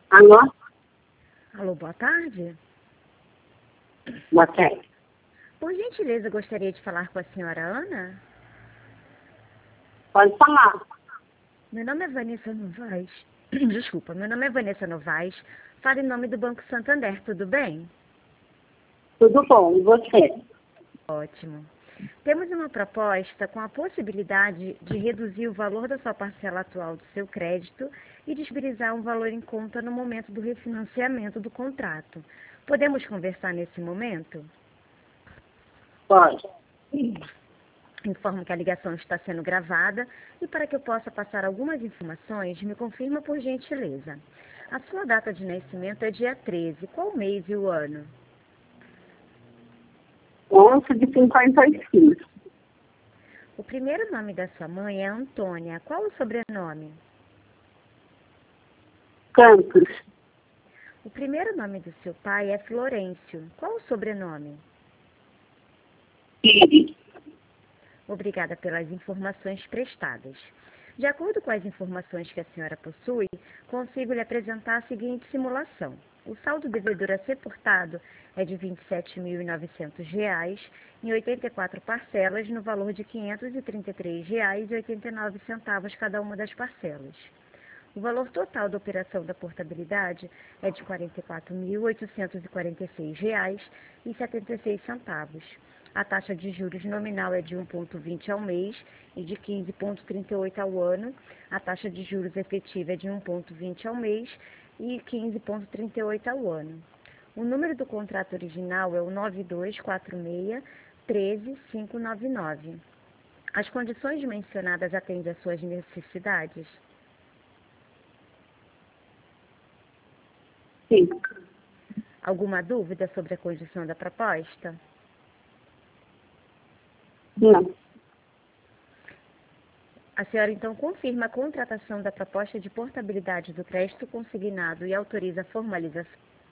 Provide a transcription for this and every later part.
Alô? Alô, boa tarde. Boa tarde. Por gentileza, gostaria de falar com a senhora Ana? Pode falar. Meu nome é Vanessa Novaes. Desculpa, meu nome é Vanessa Novaes. Falo em nome do Banco Santander, tudo bem? Tudo bom, e você? Ótimo. Temos uma proposta com a possibilidade de reduzir o valor da sua parcela atual do seu crédito e disponibilizar um valor em conta no momento do refinanciamento do contrato. Podemos conversar nesse momento? Pode. Informo que a ligação está sendo gravada e para que eu possa passar algumas informações, me confirma por gentileza. A sua data de nascimento é dia 13. Qual o mês e o ano? 11 de 55. O primeiro nome da sua mãe é Antônia. Qual o sobrenome? Campos. O primeiro nome do seu pai é Florencio. Qual o sobrenome? Pires. Obrigada pelas informações prestadas. De acordo com as informações que a senhora possui, consigo lhe apresentar a seguinte simulação. O saldo devedor a ser portado é de R$ 27.900 em 84 parcelas no valor de R$ 533,89 cada uma das parcelas. O valor total da operação da portabilidade é de R$ 44.846,76. A taxa de juros nominal é de 1,20 ao mês e de 15,38 ao ano. A taxa de juros efetiva é de 1,20 ao mês e 15,38 ao ano. O número do contrato original é o 9246-13599. As condições mencionadas atendem às suas necessidades? Sim. Alguma dúvida sobre a condição da proposta? Não. A senhora então confirma a contratação da proposta de portabilidade do crédito consignado e autoriza a formalização?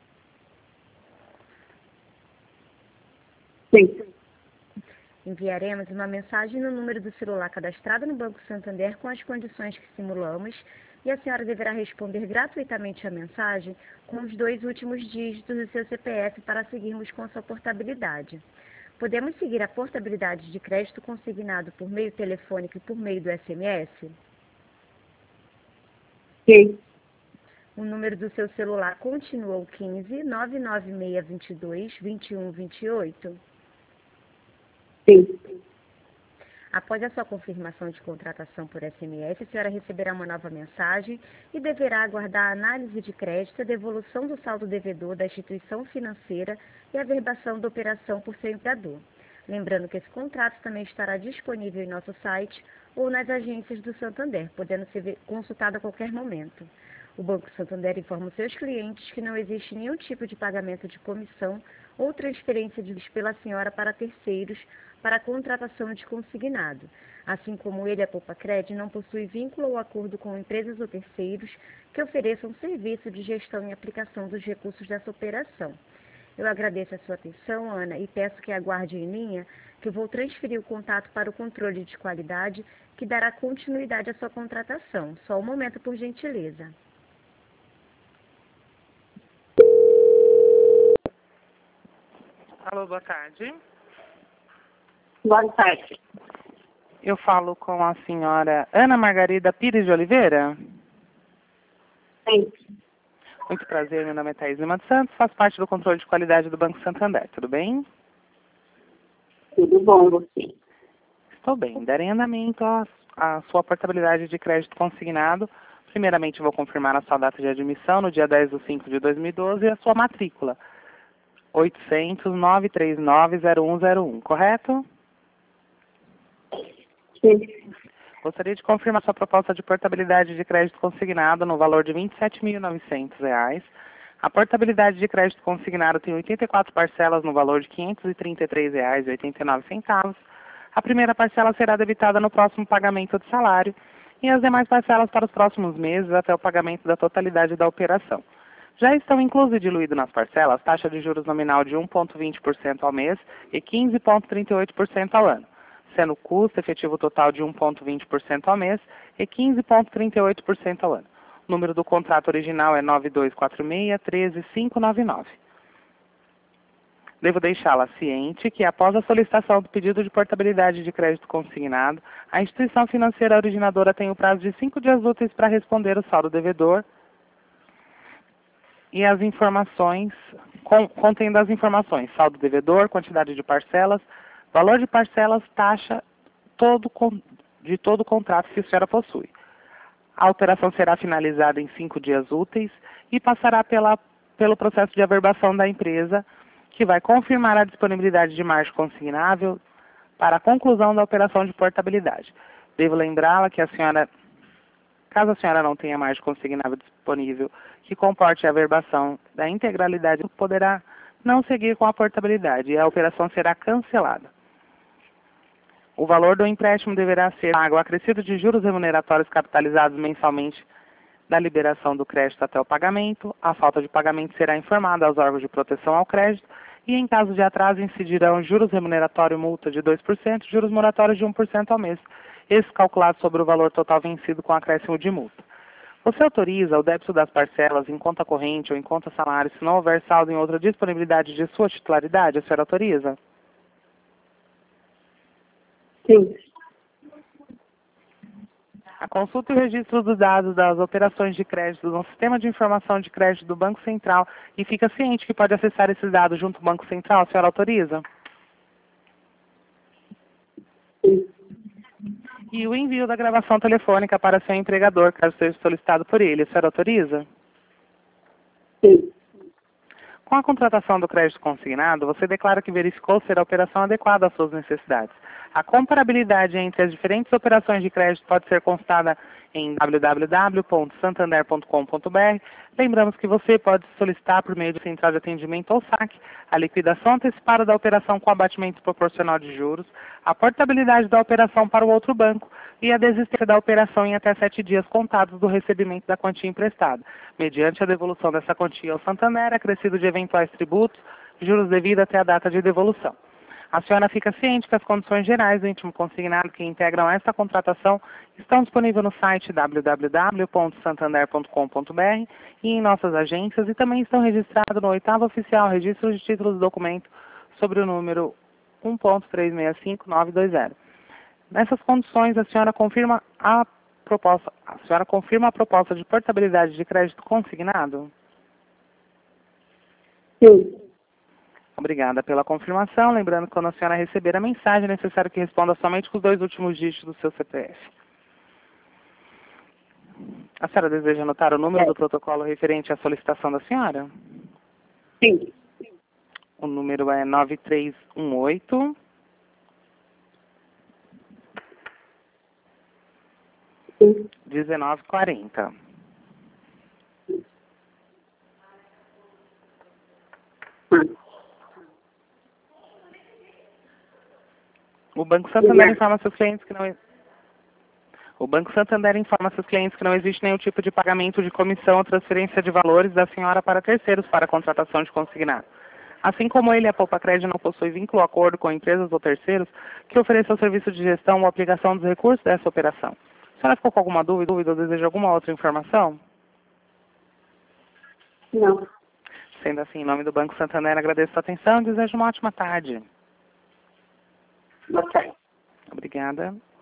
Sim. Enviaremos uma mensagem no número do celular cadastrado no Banco Santander com as condições que simulamos e a senhora deverá responder gratuitamente a mensagem com os 2 últimos dígitos do seu CPF para seguirmos com sua portabilidade. Podemos seguir a portabilidade de crédito consignado por meio telefônico e por meio do SMS? Sim. O número do seu celular continua o 15 99622 2128? Sim. Após a sua confirmação de contratação por SMS, a senhora receberá uma nova mensagem e deverá aguardar a análise de crédito, a devolução do saldo devedor da instituição financeira e a verbação da operação por seu empregador. Lembrando que esse contrato também estará disponível em nosso site ou nas agências do Santander, podendo ser consultado a qualquer momento. O Banco Santander informa os seus clientes que não existe nenhum tipo de pagamento de comissão ou transferência de bens pela senhora para terceiros para a contratação de consignado. Assim como ele, a Poupa-Cred não possui vínculo ou acordo com empresas ou terceiros que ofereçam serviço de gestão e aplicação dos recursos dessa operação. Eu agradeço a sua atenção, Ana, e peço que aguarde em linha, que eu vou transferir o contato para o controle de qualidade, que dará continuidade à sua contratação. Só um momento, por gentileza. Alô, boa tarde. Boa tarde. Eu falo com a senhora Ana Margarida Pires de Oliveira. Sim. Muito prazer, meu nome é Thaís Lima dos Santos, faço parte do controle de qualidade do Banco Santander, tudo bem? Tudo bom, você? Estou bem. Darei andamento à sua portabilidade de crédito consignado. Primeiramente, vou confirmar a sua data de admissão no dia 10/5/2012 e a sua matrícula. 800-939-0101, correto? Sim. Gostaria de confirmar sua proposta de portabilidade de crédito consignado no valor de R$ 27.900. A portabilidade de crédito consignado tem 84 parcelas no valor de R$ 533,89. A primeira parcela será debitada no próximo pagamento do salário e as demais parcelas para os próximos meses até o pagamento da totalidade da operação. Já estão inclusos e diluídos nas parcelas taxa de juros nominal de 1,20% ao mês e 15,38% ao ano, sendo o custo efetivo total de 1,20% ao mês e 15,38% ao ano. O número do contrato original é 9246-13599. Devo deixá-la ciente que, após a solicitação do pedido de portabilidade de crédito consignado, a instituição financeira originadora tem o prazo de 5 dias úteis para responder o saldo devedor e as informações, contendo as informações, saldo devedor, quantidade de parcelas, valor de parcelas, taxa, de todo o contrato que a senhora possui. A operação será finalizada em 5 dias úteis e passará pelo processo de averbação da empresa, que vai confirmar a disponibilidade de margem consignável para a conclusão da operação de portabilidade. Devo lembrá-la que caso a senhora não tenha margem consignável disponível que comporte a averbação da integralidade, poderá não seguir com a portabilidade e a operação será cancelada. O valor do empréstimo deverá ser pago acrescido de juros remuneratórios capitalizados mensalmente da liberação do crédito até o pagamento. A falta de pagamento será informada aos órgãos de proteção ao crédito e, em caso de atraso, incidirão juros remuneratório multa de 2%, juros moratórios de 1% ao mês, esse calculado sobre o valor total vencido com acréscimo de multa. Você autoriza o débito das parcelas em conta corrente ou em conta salário se não houver saldo em outra disponibilidade de sua titularidade? A senhora autoriza? Sim. A consulta e o registro dos dados das operações de crédito no sistema de informação de crédito do Banco Central e fica ciente que pode acessar esses dados junto ao Banco Central. A senhora autoriza? Sim. E o envio da gravação telefônica para seu empregador, caso seja solicitado por ele. A senhora autoriza? Sim. Com a contratação do crédito consignado, você declara que verificou ser a operação adequada às suas necessidades. A comparabilidade entre as diferentes operações de crédito pode ser consultada em www.santander.com.br. Lembramos que você pode solicitar por meio do Central de Atendimento ou SAC a liquidação antecipada da operação com abatimento proporcional de juros, a portabilidade da operação para o outro banco e a desistência da operação em até 7 dias contados do recebimento da quantia emprestada, mediante a devolução dessa quantia ao Santander, acrescido de eventuais tributos, juros devidos até a data de devolução. A senhora fica ciente que as condições gerais do íntimo consignado que integram esta contratação estão disponíveis no site www.santander.com.br e em nossas agências e também estão registrados no 8º Oficial Registro de Títulos e Documentos sobre o número 1.365920. Nessas condições, a senhora confirma a proposta de portabilidade de crédito consignado? Sim. Obrigada pela confirmação. Lembrando que quando a senhora receber a mensagem, é necessário que responda somente com os 2 últimos dígitos do seu CPF. A senhora deseja anotar o número do protocolo referente à solicitação da senhora? Sim. O número é 9318 Sim. 1940. O Banco Santander informa seus clientes que não existe nenhum tipo de pagamento de comissão ou transferência de valores da senhora para terceiros para a contratação de consignado. Assim como ele, a Poupa Crédito não possui vínculo ou acordo com empresas ou terceiros que ofereçam o serviço de gestão ou aplicação dos recursos dessa operação. A senhora ficou com alguma dúvida ou deseja alguma outra informação? Não. Sendo assim, em nome do Banco Santander, agradeço a sua atenção e desejo uma ótima tarde. Boa tarde. Obrigada.